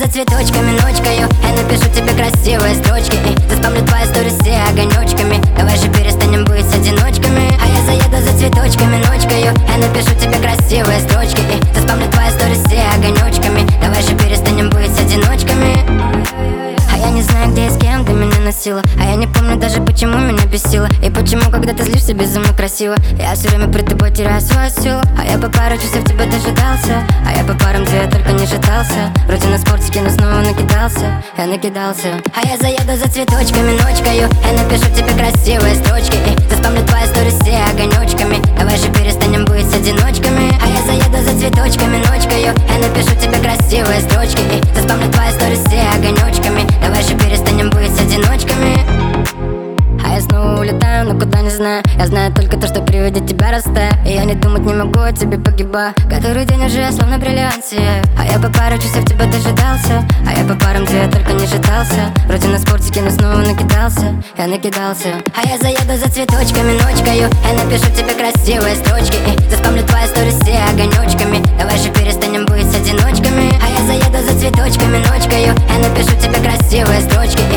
за цветочками, ночкаю. Я напишу тебе красивые строчки и заспамлю твои сторис все огонечками. Давай же перестанем быть одиночками. А я заеду за цветочками, ночкаю. Я напишу тебе красивые строчки и заспамлю твои сторис все огонечками. Давай же перестанем быть одиночками. А я не знаю, где и с кем ты меня носила. А я не помню даже, почему меня бесило. И почему, когда ты злишься, безумно красиво. Я все время пред тобой теряю свою силу. А я по пару часов тебя дожидался. А я по парам тебя только не шатался. Вроде на спортике, но снова накидался. Я накидался. А я заеду за цветочками, ночкаю. Я напишу тебе красивые строчки и заспамлю твои сторис все огонечками. Давай же перестанем быть одиночками. А я заеду за цветочками, ночкаю. Я напишу тебе красивые строчки и заспамлю твои сторис все огонечками. Давай же перестанем быть одиночками. А я снова улетаю, но куда не знаю. Я знаю только то, что при виде тебя растаю. И я не думать не могу, о тебе погибаю. Который день уже я словно бриллиант сияю. А я по пару часов тебя дожидался. А я по парам тебя только не шатался. Вроде на спортике, но снова накидался. Я накидался. А я заеду за цветочками, ночкаю. Я напишу тебе красивые строчки и заспамлю твои сторис все огонечками. Давай же перестанем быть одиночками. А я заеду за цветочками, ночкаю. Я напишу тебе красивые строчки